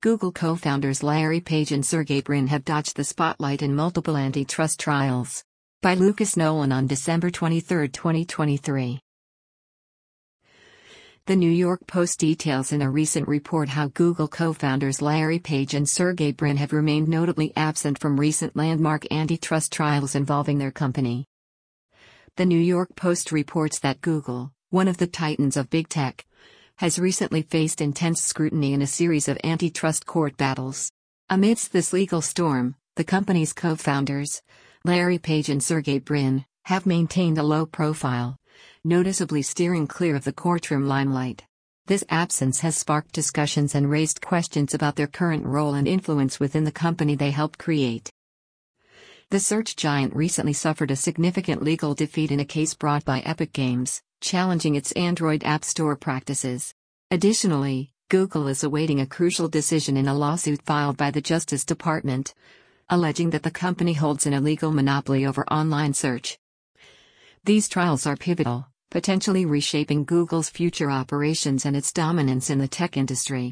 Google co-founders Larry Page and Sergey Brin have dodged the spotlight in multiple antitrust trials. By Lucas Nolan on December 23, 2023. The New York Post details in a recent report how Google co-founders Larry Page and Sergey Brin have remained notably absent from recent landmark antitrust trials involving their company. The New York Post reports that Google, one of the titans of big tech, has recently faced intense scrutiny in a series of antitrust court battles. Amidst this legal storm, the company's co-founders, Larry Page and Sergey Brin, have maintained a low profile, noticeably steering clear of the courtroom limelight. This absence has sparked discussions and raised questions about their current role and influence within the company they helped create. The search giant recently suffered a significant legal defeat in a case brought by Epic Games, challenging its Android App Store practices. Additionally, Google is awaiting a crucial decision in a lawsuit filed by the Justice Department, alleging that the company holds an illegal monopoly over online search. These trials are pivotal, potentially reshaping Google's future operations and its dominance in the tech industry.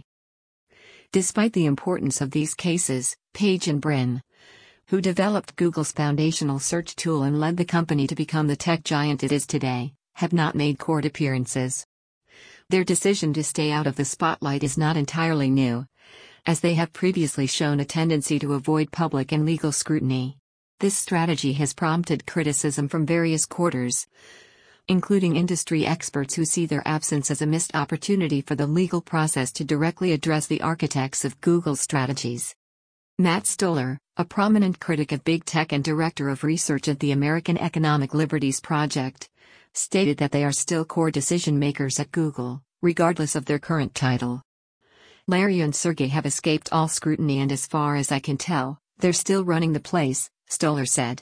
Despite the importance of these cases, Page and Brin, who developed Google's foundational search tool and led the company to become the tech giant it is today, have not made court appearances. Their decision to stay out of the spotlight is not entirely new, as they have previously shown a tendency to avoid public and legal scrutiny. This strategy has prompted criticism from various quarters, including industry experts who see their absence as a missed opportunity for the legal process to directly address the architects of Google's strategies. Matt Stoller, a prominent critic of big tech and director of research at the American Economic Liberties Project, stated that they are still core decision-makers at Google, regardless of their current title. Larry and Sergey have escaped all scrutiny and as far as I can tell, they're still running the place, Stoller said.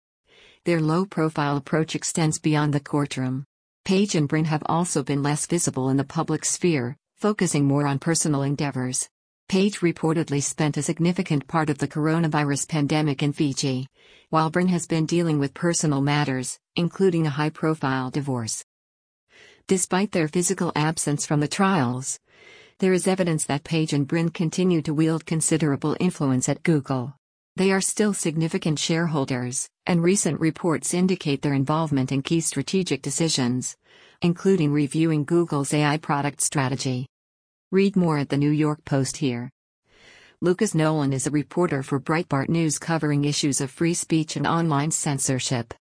Their low-profile approach extends beyond the courtroom. Page and Brin have also been less visible in the public sphere, focusing more on personal endeavors. Page reportedly spent a significant part of the coronavirus pandemic in Fiji, while Brin has been dealing with personal matters, including a high-profile divorce. Despite their physical absence from the trials, there is evidence that Page and Brin continue to wield considerable influence at Google. They are still significant shareholders, and recent reports indicate their involvement in key strategic decisions, including reviewing Google's AI product strategy. Read more at the New York Post here. Lucas Nolan is a reporter for Breitbart News covering issues of free speech and online censorship.